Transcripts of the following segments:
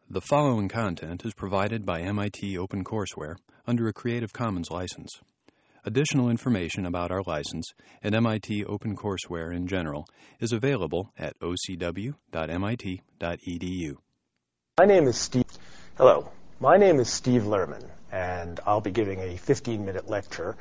The following content is provided by MIT OpenCourseware under a Creative Commons license. Additional information about our license and MIT OpenCourseware in general is available at ocw.mit.edu. My name is Steve. Hello, my name is Steve Lerman, and I'll be giving a 15-minute lecture.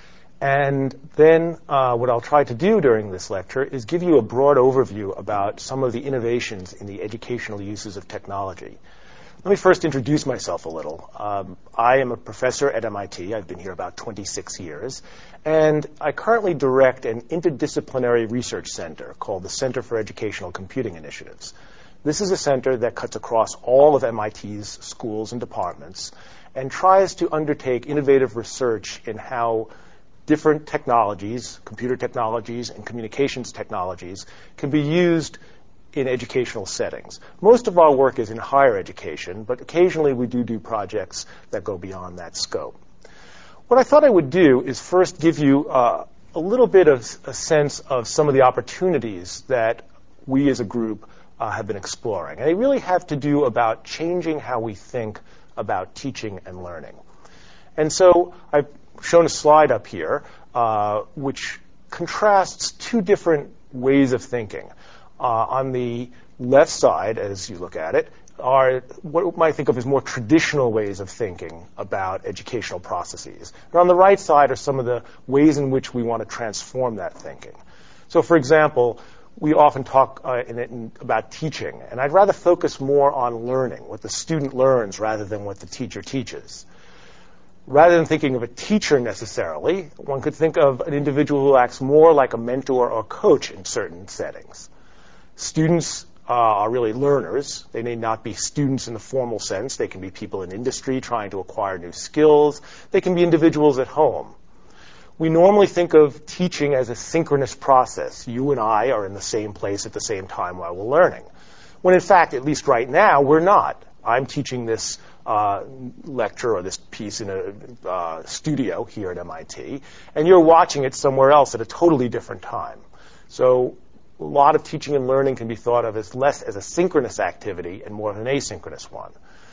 And then what I'll try to do during this lecture is give you a broad overview about some of the innovations in the educational uses of technology. Let me first introduce myself a little. I am a professor at MIT. I've been here about 26 years. And I currently direct an interdisciplinary research center called the Center for Educational Computing Initiatives. This is a center that cuts across all of MIT's schools and departments and tries to undertake innovative research in how different technologies, computer technologies and communications technologies, can be used in educational settings. Most of our work is in higher education, but occasionally we do projects that go beyond that scope. What I thought I would do is first give you a little bit of a sense of some of the opportunities that we as a group have been exploring. And they really have to do about changing how we think about teaching and learning. And so I've shown a slide up here which contrasts two different ways of thinking. On the left side, as you look at it, are what you might think of as more traditional ways of thinking about educational processes. And on the right side are some of the ways in which we want to transform that thinking. So, for example, we often talk about teaching, and I'd rather focus more on learning, what the student learns, rather than what the teacher teaches. Rather than thinking of a teacher necessarily, one could think of an individual who acts more like a mentor or coach in certain settings. Students are really learners. They may not be students in the formal sense. They can be people in industry trying to acquire new skills. They can be individuals at home. We normally think of teaching as a synchronous process. You and I are in the same place at the same time while we're learning. When in fact, at least right now, we're not. I'm teaching this lecture or this piece in a studio here at MIT, and you're watching it somewhere else at a totally different time. So a lot of teaching and learning can be thought of as less as a synchronous activity and more of an asynchronous one.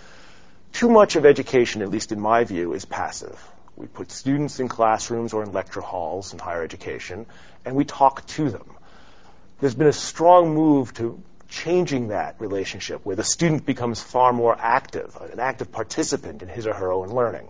Too much of education, at least in my view, is passive. We put students in classrooms or in lecture halls in higher education, and we talk to them. There's been a strong move to changing that relationship where the student becomes far more active, an active participant in his or her own learning.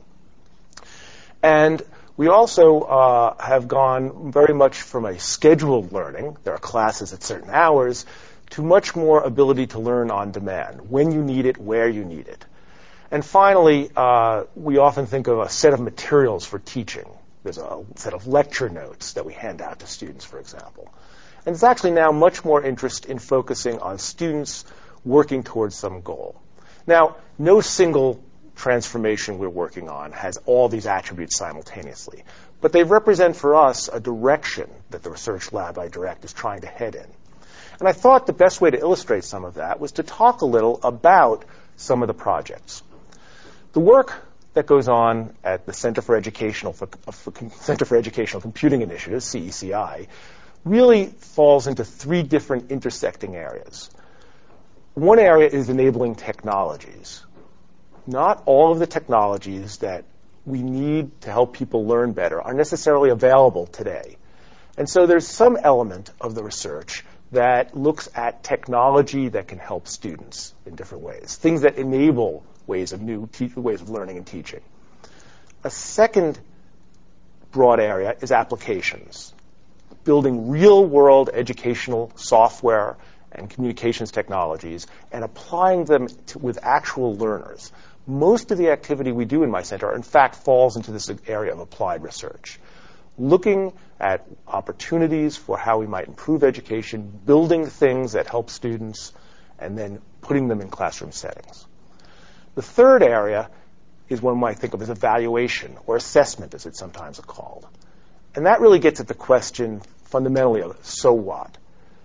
And we also have gone very much from a scheduled learning, there are classes at certain hours, to much more ability to learn on demand, when you need it, where you need it. And finally, we often think of a set of materials for teaching. There's a set of lecture notes that we hand out to students, for example. And there's actually now much more interest in focusing on students working towards some goal. Now, no single transformation we're working on has all these attributes simultaneously, but they represent for us a direction that the research lab I direct is trying to head in. And I thought the best way to illustrate some of that was to talk a little about some of the projects. The work that goes on at the Center for Educational Computing Initiatives, CECI, really falls into three different intersecting areas. One area is enabling technologies. Not all of the technologies that we need to help people learn better are necessarily available today. And so there's some element of the research that looks at technology that can help students in different ways, things that enable ways of learning and teaching. A second broad area is applications, building real-world educational software and communications technologies and applying them with actual learners. Most of the activity we do in my center, in fact, falls into this area of applied research, looking at opportunities for how we might improve education, building things that help students, and then putting them in classroom settings. The third area is what one might think of as evaluation or assessment, as it's sometimes called. And that really gets at the question fundamentally of so what?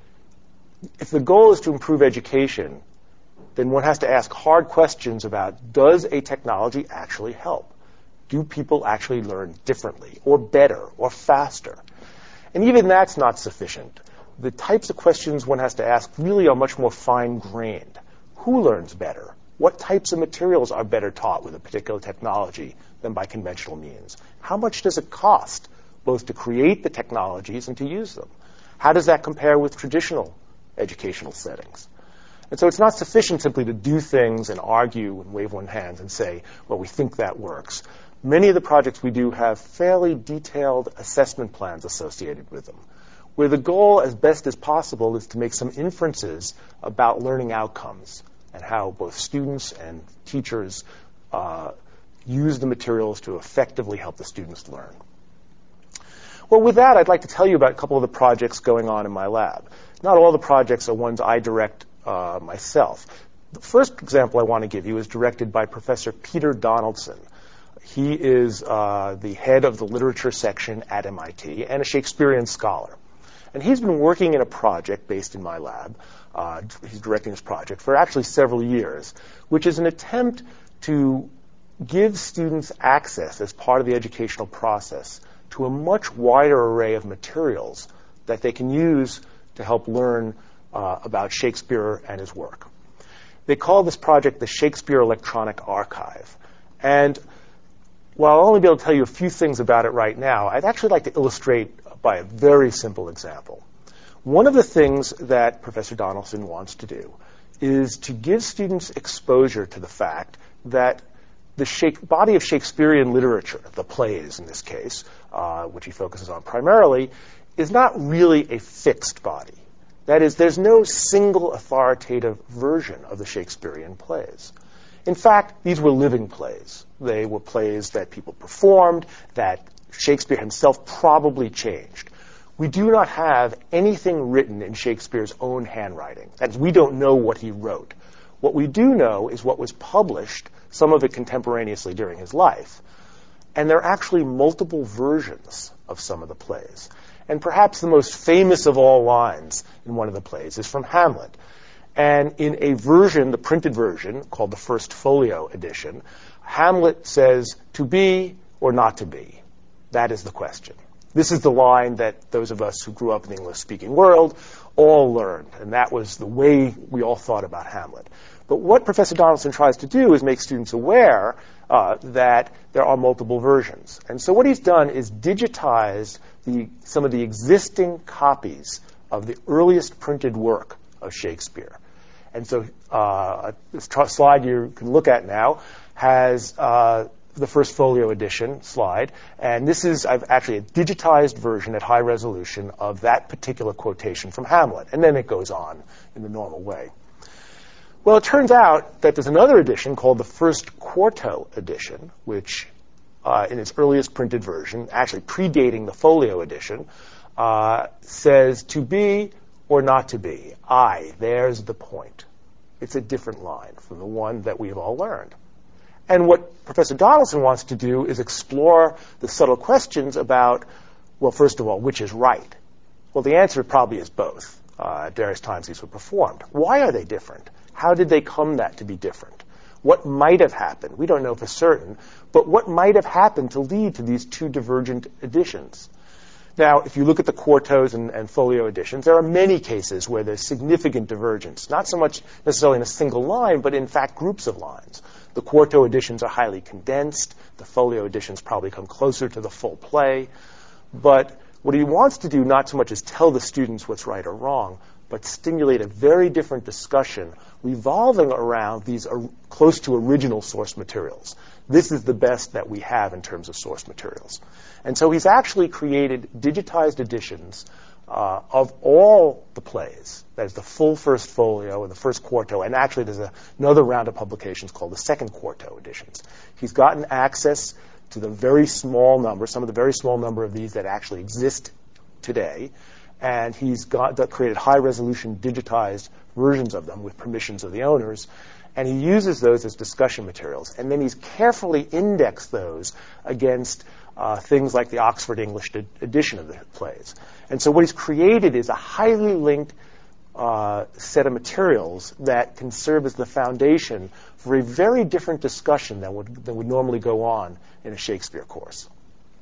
If the goal is to improve education, then one has to ask hard questions about, does a technology actually help? Do people actually learn differently or better or faster? And even that's not sufficient. The types of questions one has to ask really are much more fine-grained. Who learns better? What types of materials are better taught with a particular technology than by conventional means? How much does it cost both to create the technologies and to use them? How does that compare with traditional educational settings? And so it's not sufficient simply to do things and argue and wave one hand and say, well, we think that works. Many of the projects we do have fairly detailed assessment plans associated with them, where the goal, as best as possible, is to make some inferences about learning outcomes and how both students and teachers use the materials to effectively help the students learn. Well, with that, I'd like to tell you about a couple of the projects going on in my lab. Not all the projects are ones I direct myself. The first example I want to give you is directed by Professor Peter Donaldson. He is the head of the literature section at MIT and a Shakespearean scholar. And he's been working in a project based in my lab. He's directing this project for actually several years, which is an attempt to give students access as part of the educational process to a much wider array of materials that they can use to help learn about Shakespeare and his work. They call this project the Shakespeare Electronic Archive. And while I'll only be able to tell you a few things about it right now, I'd actually like to illustrate by a very simple example. One of the things that Professor Donaldson wants to do is to give students exposure to the fact that the body of Shakespearean literature, the plays in this case, which he focuses on primarily, is not really a fixed body. That is, there's no single authoritative version of the Shakespearean plays. In fact, these were living plays. They were plays that people performed, that Shakespeare himself probably changed. We do not have anything written in Shakespeare's own handwriting. That is, we don't know what he wrote. What we do know is what was published, some of it contemporaneously during his life. And there are actually multiple versions of some of the plays. And perhaps the most famous of all lines in one of the plays is from Hamlet. And in a version, the printed version, called the First Folio edition, Hamlet says, "To be or not to be? That is the question." This is the line that those of us who grew up in the English-speaking world all learned, and that was the way we all thought about Hamlet. But what Professor Donaldson tries to do is make students aware that there are multiple versions. And so what he's done is digitized some of the existing copies of the earliest printed work of Shakespeare. And so this slide you can look at now has the First Folio edition slide. And this is actually a digitized version at high resolution of that particular quotation from Hamlet. And then it goes on in the normal way. Well, it turns out that there's another edition called the First Quarto edition, which in its earliest printed version, actually predating the Folio edition, says, "To be or not to be? Aye, there's the point." It's a different line from the one that we've all learned. And what Professor Donaldson wants to do is explore the subtle questions about, well, first of all, which is right? Well, the answer probably is both. At various times these were performed. Why are they different? How did they come to be different? What might have happened? We don't know for certain, but what might have happened to lead to these two divergent editions? Now, if you look at the quartos and folio editions, there are many cases where there's significant divergence, not so much necessarily in a single line, but in fact groups of lines. The quarto editions are highly condensed. The folio editions probably come closer to the full play. But what he wants to do not so much is tell the students what's right or wrong, but stimulate a very different discussion revolving around these close to original source materials. This is the best that we have in terms of source materials. And so he's actually created digitized editions of all the plays. That is the full First Folio and the First Quarto, and actually there's another round of publications called the Second Quarto editions. He's gotten access to the very small number, some of the very small number of these that actually exist today, and he's created high-resolution digitized versions of them with permissions of the owners, and he uses those as discussion materials. And then he's carefully indexed those against things like the Oxford English edition of the plays. And so what he's created is a highly linked set of materials that can serve as the foundation for a very different discussion than would normally go on in a Shakespeare course.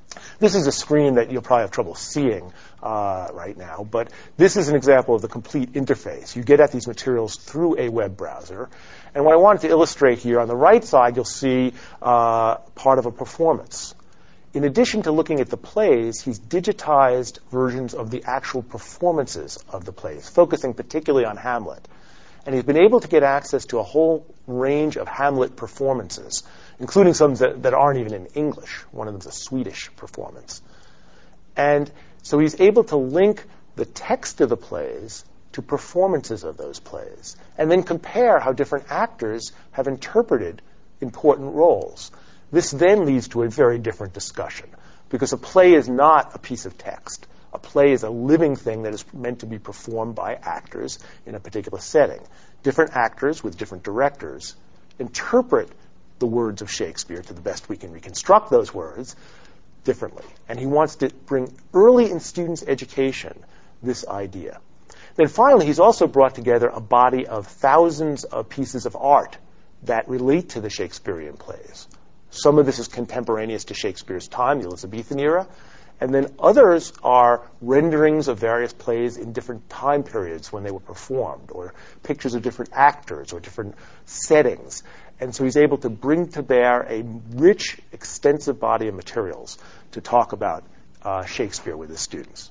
This is a screen that you'll probably have trouble seeing right now, but this is an example of the complete interface. You get at these materials through a web browser. And what I wanted to illustrate here, on the right side, you'll see part of a performance. In addition to looking at the plays, he's digitized versions of the actual performances of the plays, focusing particularly on Hamlet. And he's been able to get access to a whole range of Hamlet performances, including some that aren't even in English. One of them is a Swedish performance. And so he's able to link the text of the plays to performances of those plays, and then compare how different actors have interpreted important roles. This then leads to a very different discussion, because a play is not a piece of text. A play is a living thing that is meant to be performed by actors in a particular setting. Different actors with different directors interpret the words of Shakespeare, to the best we can reconstruct those words, differently. And he wants to bring early in students' education this idea. Then finally, he's also brought together a body of thousands of pieces of art that relate to the Shakespearean plays. Some of this is contemporaneous to Shakespeare's time, the Elizabethan era, and then others are renderings of various plays in different time periods when they were performed, or pictures of different actors or different settings. And so he's able to bring to bear a rich, extensive body of materials to talk about Shakespeare with his students.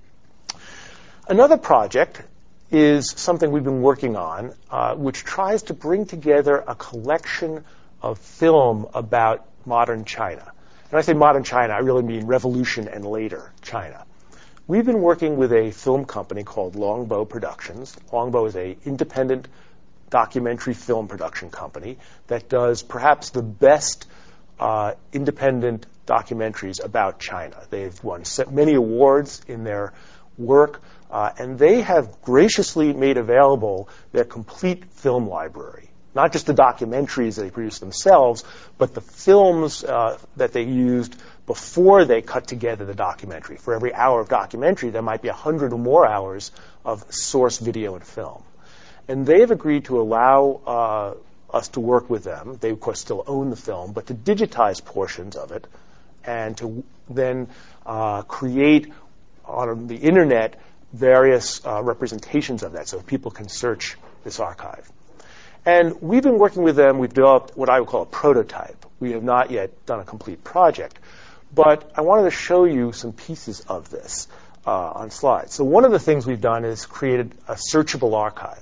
Another project is something we've been working on, which tries to bring together a collection of film about modern China. When I say modern China, I really mean Revolution and later China. We've been working with a film company called Longbow Productions. Longbow is an independent documentary film production company that does perhaps the best independent documentaries about China. They've won many awards in their work, and they have graciously made available their complete film library. Not just the documentaries that they produce themselves, but the films that they used before they cut together the documentary. For every hour of documentary, there might be 100 or more hours of source video and film. And they've agreed to allow us to work with them. They, of course, still own the film, but to digitize portions of it and to then create on the internet various representations of that so people can search this archive. And we've been working with them. We've developed what I would call a prototype. We have not yet done a complete project. But I wanted to show you some pieces of this on slides. So one of the things we've done is created a searchable archive.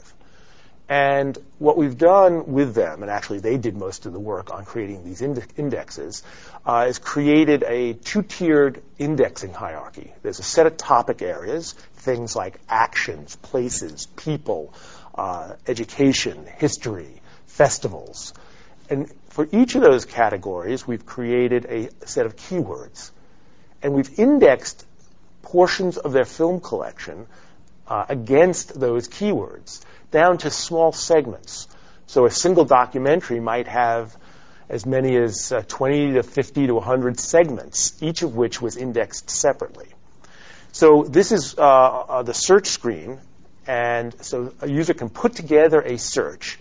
And what we've done with them, and actually they did most of the work on creating these indexes, is created a two-tiered indexing hierarchy. There's a set of topic areas, things like actions, places, people, education, history, festivals. And for each of those categories, we've created a set of keywords. And we've indexed portions of their film collection against those keywords, down to small segments. So a single documentary might have as many as 20 to 50 to 100 segments, each of which was indexed separately. So this is the search screen. And so a user can put together a search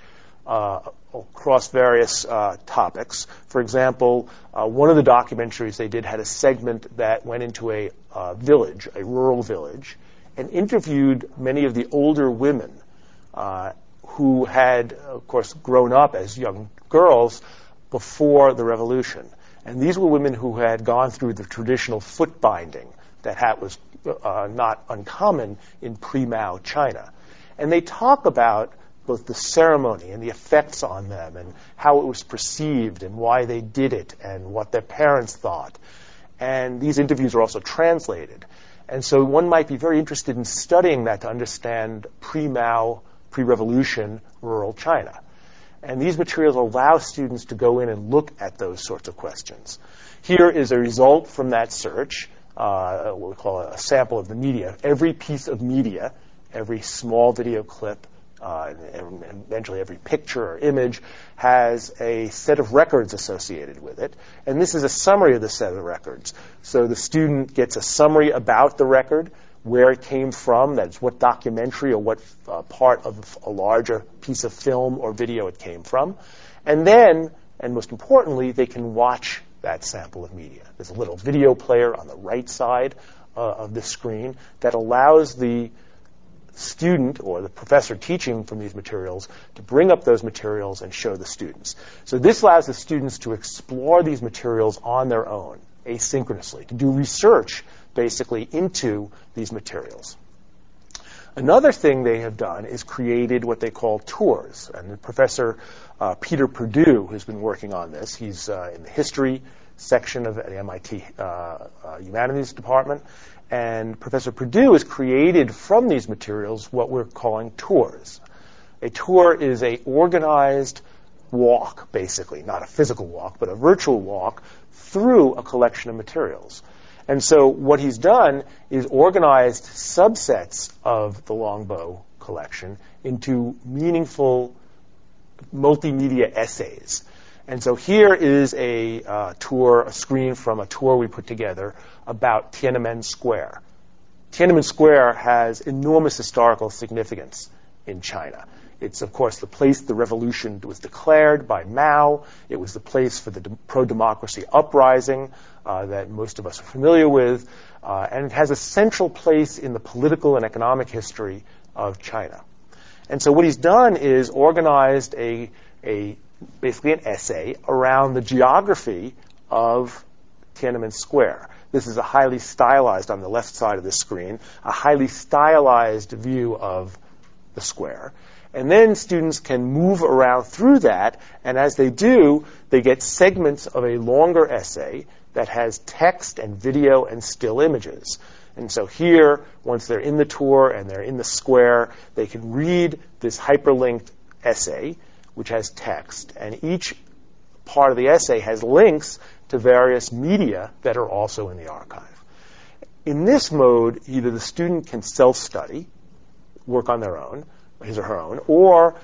across various topics. For example, one of the documentaries they did had a segment that went into a village, a rural village, and interviewed many of the older women who had, of course, grown up as young girls before the revolution. And these were women who had gone through the traditional foot binding that was not uncommon in pre-Mao China. And they talk about both the ceremony and the effects on them and how it was perceived and why they did it and what their parents thought. And these interviews are also translated. And so one might be very interested in studying that to understand pre-Mao, pre-revolution rural China. And these materials allow students to go in and look at those sorts of questions. Here is a result from that search. What we call a sample of the media. Every piece of media, every small video clip, and eventually every picture or image has a set of records associated with it. And this is a summary of the set of records. So the student gets a summary about the record, where it came from, that's what documentary or what part of a larger piece of film or video it came from. And then, and most importantly, they can watch that sample of media. There's a little video player on the right side of the screen that allows the student or the professor teaching from these materials to bring up those materials and show the students. So this allows the students to explore these materials on their own, asynchronously, to do research basically into these materials. Another thing they have done is created what they call tours. And Professor Peter Perdue has been working on this. He's in the history section of the MIT Humanities Department. And Professor Perdue has created from these materials what we're calling tours. A tour is an organized walk, basically, not a physical walk, but a virtual walk through a collection of materials. And so what he's done is organized subsets of the Longbow collection into meaningful multimedia essays. And so here is a screen from a tour we put together about Tiananmen Square. Tiananmen Square has enormous historical significance in China. It's, of course, the place the revolution was declared by Mao. It was the place for the pro-democracy uprising that most of us are familiar with. And it has a central place in the political and economic history of China. And so what he's done is organized basically an essay around the geography of Tiananmen Square. This is a highly stylized, on the left side of the screen, a highly stylized view of the square. And then students can move around through that, and as they do, they get segments of a longer essay that has text and video and still images. And so here, once they're in the tour and they're in the square, they can read this hyperlinked essay, which has text, and each part of the essay has links to various media that are also in the archive. In this mode, either the student can self-study, work on their own, his or her own, or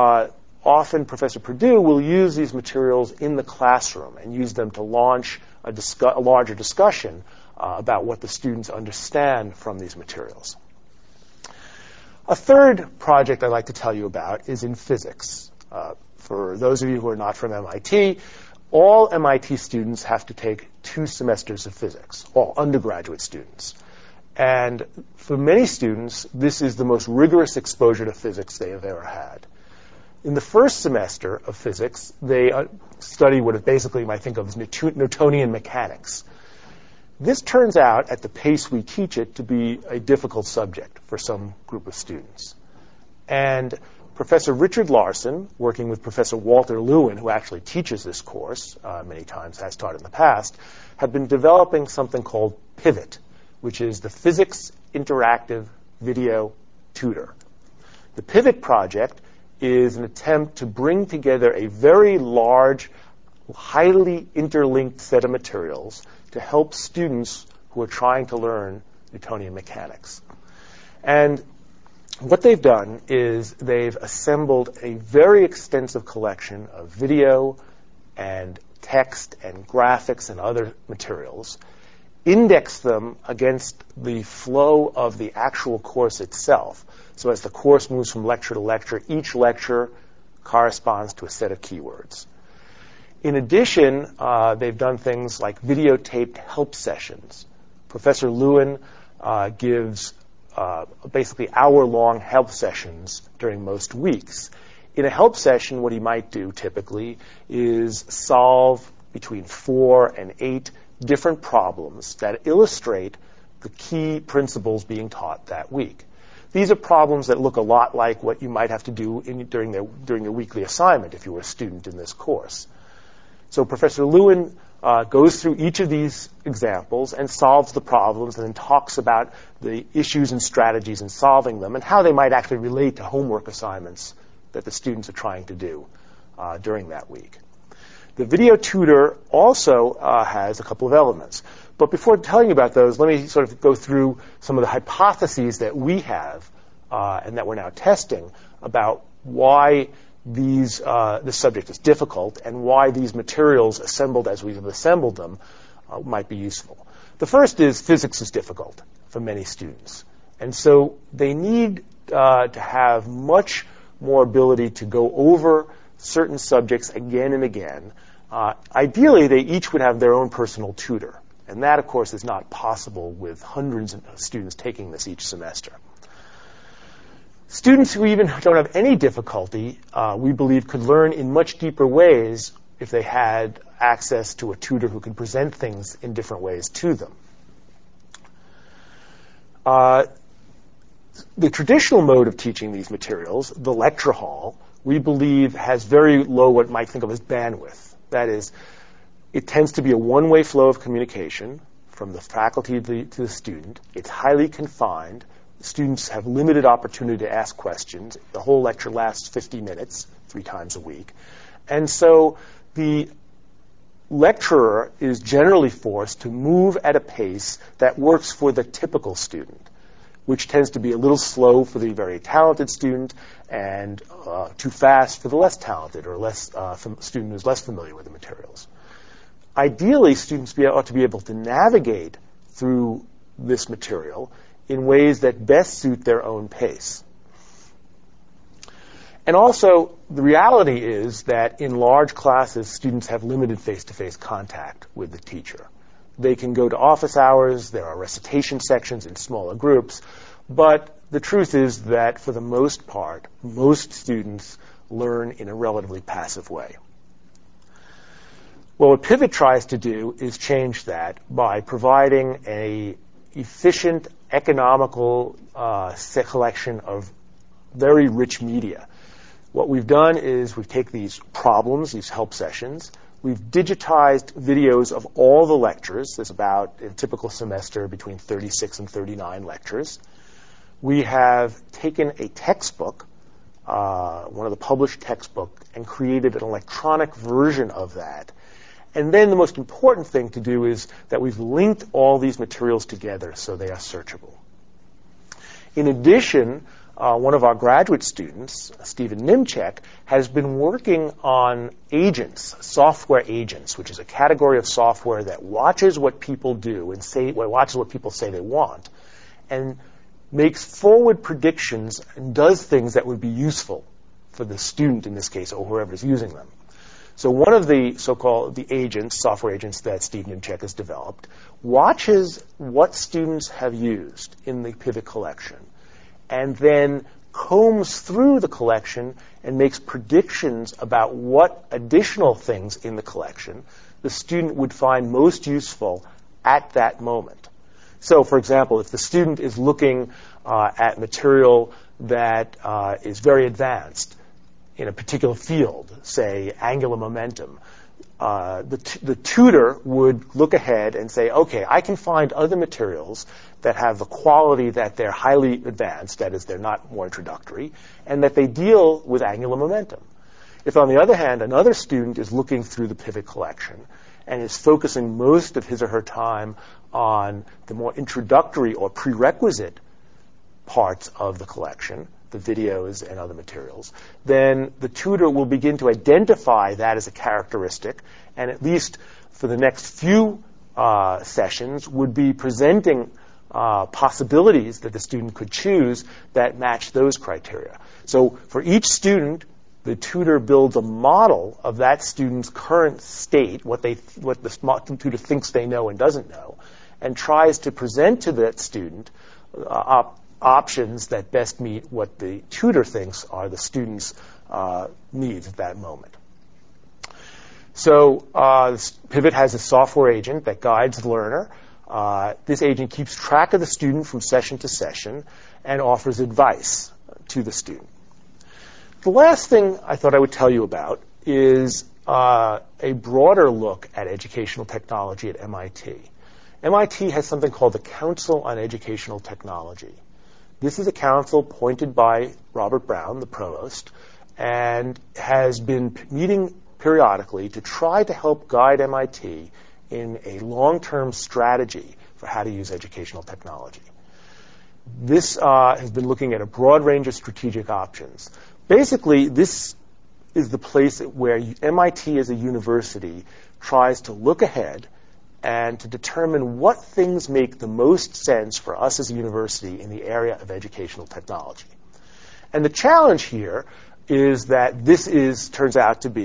often Professor Perdue will use these materials in the classroom and use them to launch a larger discussion about what the students understand from these materials. A third project I'd like to tell you about is in physics. For those of you who are not from MIT, all MIT students have to take 2 semesters of physics, all undergraduate students. And for many students, this is the most rigorous exposure to physics they have ever had. In the first semester of physics, they study what basically you might think of as Newtonian mechanics. This turns out, at the pace we teach it, to be a difficult subject for some group of students. And Professor Richard Larson, working with Professor Walter Lewin, who actually teaches this course many times, has taught in the past, have been developing something called PIVOT, which is the Physics Interactive Video Tutor. The PIVOT project is an attempt to bring together a very large, highly interlinked set of materials to help students who are trying to learn Newtonian mechanics. And what they've done is they've assembled a very extensive collection of video and text and graphics and other materials, indexed them against the flow of the actual course itself. So as the course moves from lecture to lecture, each lecture corresponds to a set of keywords. In addition, they've done things like videotaped help sessions. Professor Lewin gives basically hour-long help sessions during most weeks. In a help session, what he might do typically is solve between 4 and 8 different problems that illustrate the key principles being taught that week. These are problems that look a lot like what you might have to do during your weekly assignment if you were a student in this course. So Professor Lewin goes through each of these examples and solves the problems and then talks about the issues and strategies in solving them and how they might actually relate to homework assignments that the students are trying to do during that week. The video tutor also has a couple of elements. But before telling you about those, let me sort of go through some of the hypotheses that we have and that we're now testing about why this subject is difficult and why these materials assembled as we've assembled them might be useful. The first is physics is difficult for many students. And so they need to have much more ability to go over certain subjects again and again Ideally, they each would have their own personal tutor. And that, of course, is not possible with hundreds of students taking this each semester. Students who even don't have any difficulty, we believe, could learn in much deeper ways if they had access to a tutor who could present things in different ways to them. The traditional mode of teaching these materials, the lecture hall, we believe has very low what you might think of as bandwidth. That is, it tends to be a one-way flow of communication from the faculty to the student. It's highly confined. Students have limited opportunity to ask questions. The whole lecture lasts 50 minutes, 3 times a week. And so the lecturer is generally forced to move at a pace that works for the typical student, which tends to be a little slow for the very talented student and too fast for the less talented or student who's less familiar with the materials. Ideally, students ought to be able to navigate through this material in ways that best suit their own pace. And also, the reality is that in large classes, students have limited face-to-face contact with the teacher. They can go to office hours, there are recitation sections in smaller groups, but the truth is that for the most part, most students learn in a relatively passive way. Well, what Pivot tries to do is change that by providing an efficient, economical collection of very rich media. What we've done is we've taken these problems, these help sessions, we've digitized videos of all the lectures. There's about, in a typical semester, between 36 and 39 lectures. We have taken a textbook, one of the published textbooks, and created an electronic version of that. And then the most important thing to do is that we've linked all these materials together so they are searchable. In addition, one of our graduate students, Stephen Nimchek, has been working on agents, software agents, which is a category of software that watches what people do and watches what people say they want, and makes forward predictions and does things that would be useful for the student in this case, or whoever is using them. So one of the so-called the agents, software agents that Steve Nimchek has developed, watches what students have used in the Pivot collection and then combs through the collection and makes predictions about what additional things in the collection the student would find most useful at that moment. So, for example, if the student is looking at material that is very advanced in a particular field, say angular momentum, the tutor would look ahead and say, okay, I can find other materials that have the quality that they're highly advanced, that is, they're not more introductory, and that they deal with angular momentum. If, on the other hand, another student is looking through the Pivot collection and is focusing most of his or her time on the more introductory or prerequisite parts of the collection, the videos and other materials, then the tutor will begin to identify that as a characteristic, and at least for the next few sessions would be presenting possibilities that the student could choose that match those criteria. So for each student, the tutor builds a model of that student's current state, what the tutor thinks they know and doesn't know, and tries to present to that student options that best meet what the tutor thinks are the student's needs at that moment. So Pivot has a software agent that guides the learner. This agent keeps track of the student from session to session and offers advice to the student. The last thing I thought I would tell you about is a broader look at educational technology at MIT. MIT has something called the Council on Educational Technology. This is a council appointed by Robert Brown, the provost, and has been meeting periodically to try to help guide MIT in a long-term strategy for how to use educational technology. This has been looking at a broad range of strategic options. Basically, this is the place where MIT as a university tries to look ahead and to determine what things make the most sense for us as a university in the area of educational technology. And the challenge here is that this turns out to be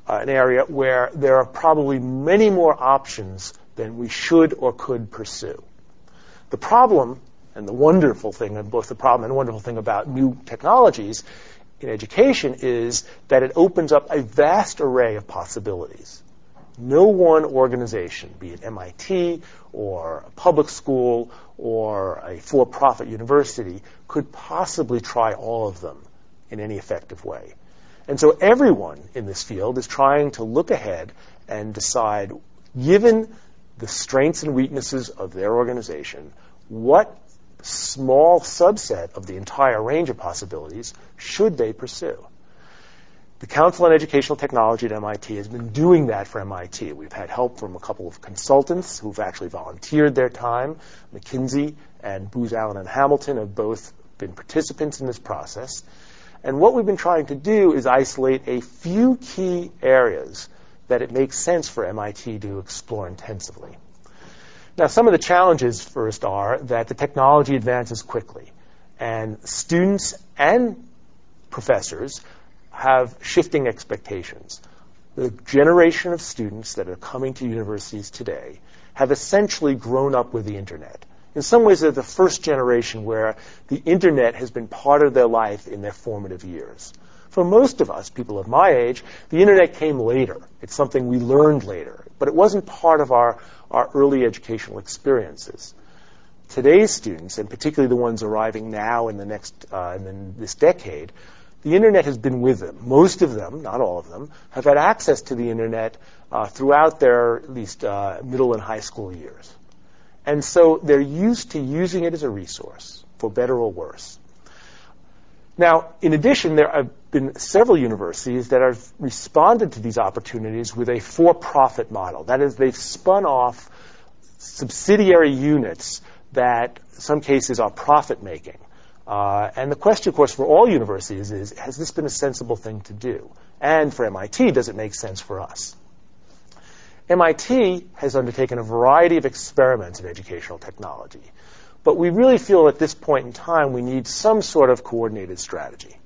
an area where there are probably many more options than we should or could pursue. The problem and the wonderful thing, and both the problem and the wonderful thing about new technologies in education is that it opens up a vast array of possibilities. No one organization, be it MIT or a public school or a for-profit university, could possibly try all of them in any effective way. And so everyone in this field is trying to look ahead and decide, given the strengths and weaknesses of their organization, what small subset of the entire range of possibilities should they pursue. The Council on Educational Technology at MIT has been doing that for MIT. We've had help from a couple of consultants who've actually volunteered their time. McKinsey and Booz Allen and Hamilton have both been participants in this process. And what we've been trying to do is isolate a few key areas that it makes sense for MIT to explore intensively. Now, some of the challenges first are that the technology advances quickly, and students and professors have shifting expectations. The generation of students that are coming to universities today have essentially grown up with the Internet. In some ways, they're the first generation where the Internet has been part of their life in their formative years. For most of us, people of my age, the Internet came later. It's something we learned later, but it wasn't part of our early educational experiences. Today's students, and particularly the ones arriving now in this decade, the Internet has been with them. Most of them, not all of them, have had access to the Internet throughout their at least middle and high school years. And so they're used to using it as a resource, for better or worse. Now, in addition, there have been several universities that have responded to these opportunities with a for-profit model. That is, they've spun off subsidiary units that, in some cases, are profit-making. And the question, of course, for all universities is, has this been a sensible thing to do? And for MIT, does it make sense for us? MIT has undertaken a variety of experiments in educational technology. But we really feel at this point in time we need some sort of coordinated strategy.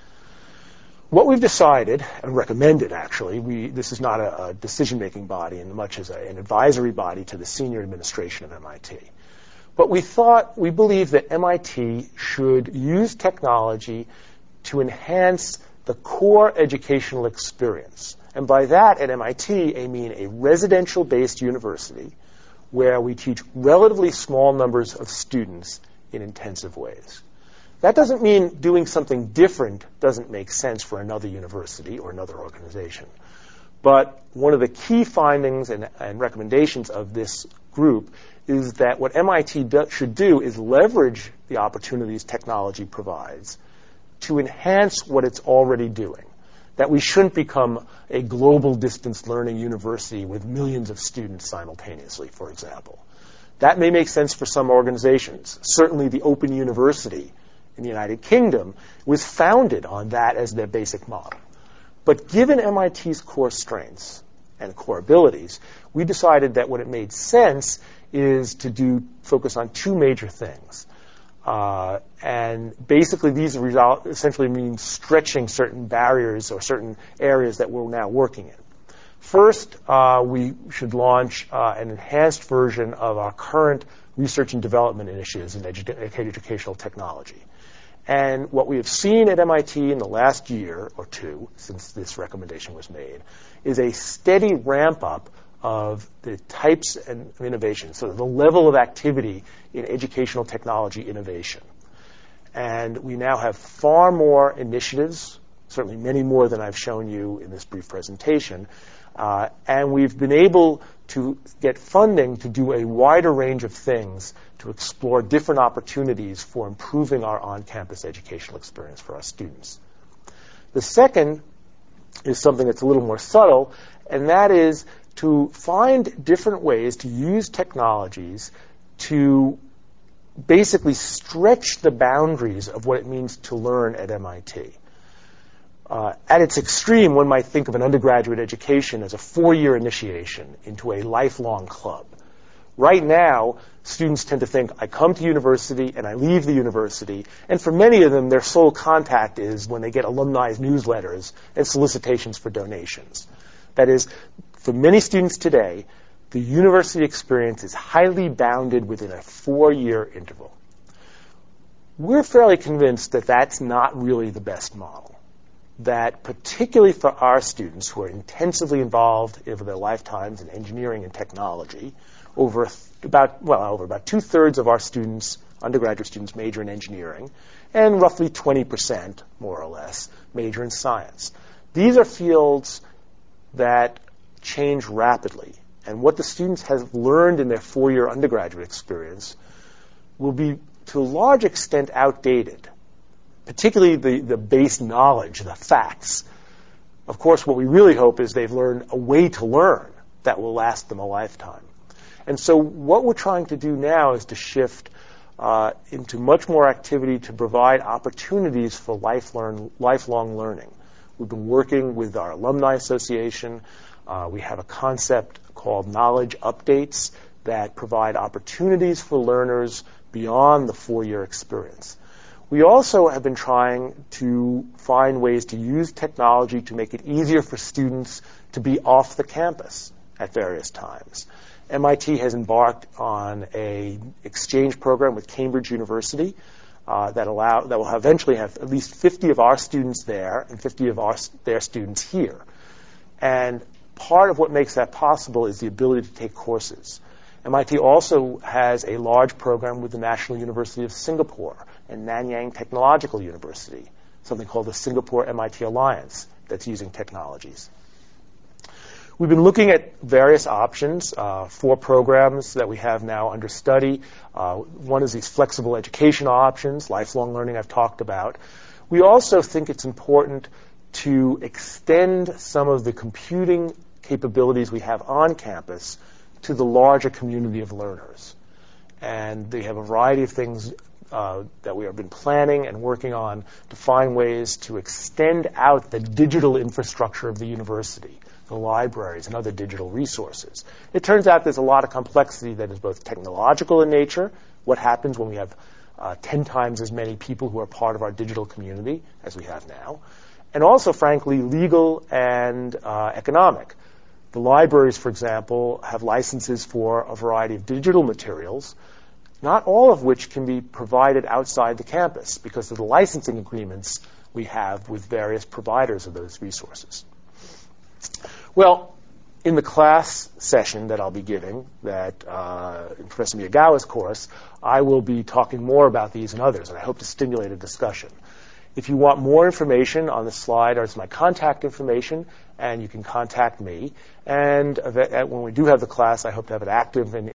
What we've decided, and recommended actually, this is not a decision-making body in much as an advisory body to the senior administration of MIT. But we believe that MIT should use technology to enhance the core educational experience. And by that, at MIT, I mean a residential-based university where we teach relatively small numbers of students in intensive ways. That doesn't mean doing something different doesn't make sense for another university or another organization. But one of the key findings and recommendations of this group is that what MIT should do is leverage the opportunities technology provides to enhance what it's already doing. That we shouldn't become a global distance learning university with millions of students simultaneously, for example. That may make sense for some organizations. Certainly the Open University in the United Kingdom was founded on that as their basic model. But given MIT's core strengths and core abilities, we decided that what it made sense is to focus on two major things. And basically these essentially mean stretching certain barriers or certain areas that we're now working in. First, we should launch an enhanced version of our current research and development initiatives in educational technology. And what we have seen at MIT in the last year or two, since this recommendation was made, is a steady ramp-up of the types of innovation, so the level of activity in educational technology innovation. And we now have far more initiatives, certainly many more than I've shown you in this brief presentation, and we've been able to get funding to do a wider range of things to explore different opportunities for improving our on-campus educational experience for our students. The second is something that's a little more subtle, and that is to find different ways to use technologies to basically stretch the boundaries of what it means to learn at MIT. At its extreme, one might think of an undergraduate education as a 4-year initiation into a lifelong club. Right now, students tend to think, I come to university and I leave the university, and for many of them, their sole contact is when they get alumni newsletters and solicitations for donations. That is, for many students today, the university experience is highly bounded within a 4-year interval. We're fairly convinced that that's not really the best model. That particularly for our students who are intensively involved over their lifetimes in engineering and technology, over about 2/3 of our students, undergraduate students, major in engineering, and roughly 20%, more or less, major in science. These are fields that change rapidly, and what the students have learned in their 4-year undergraduate experience will be, to a large extent, outdated, particularly the base knowledge, the facts. Of course, what we really hope is they've learned a way to learn that will last them a lifetime. And so what we're trying to do now is to shift into much more activity to provide opportunities for lifelong learning. We've been working with our Alumni Association. We have a concept called Knowledge Updates that provide opportunities for learners beyond the 4-year experience. We also have been trying to find ways to use technology to make it easier for students to be off the campus at various times. MIT has embarked on an exchange program with Cambridge University that will eventually have at least 50 of our students there and 50 of their students here. And part of what makes that possible is the ability to take courses. MIT also has a large program with the National University of Singapore and Nanyang Technological University, something called the Singapore-MIT Alliance that's using technologies. We've been looking at various options, 4 programs that we have now under study. One is these flexible education options, lifelong learning I've talked about. We also think it's important to extend some of the computing capabilities we have on campus to the larger community of learners. And they have a variety of things that we have been planning and working on to find ways to extend out the digital infrastructure of the university, the libraries, and other digital resources. It turns out there's a lot of complexity that is both technological in nature, what happens when we have 10 times as many people who are part of our digital community as we have now, and also, frankly, legal and economic. The libraries, for example, have licenses for a variety of digital materials, not all of which can be provided outside the campus because of the licensing agreements we have with various providers of those resources. Well, in the class session that I'll be giving, in Professor Miyagawa's course, I will be talking more about these and others, and I hope to stimulate a discussion. If you want more information, on the slide is my contact information, and you can contact me. And when we do have the class, I hope to have it active and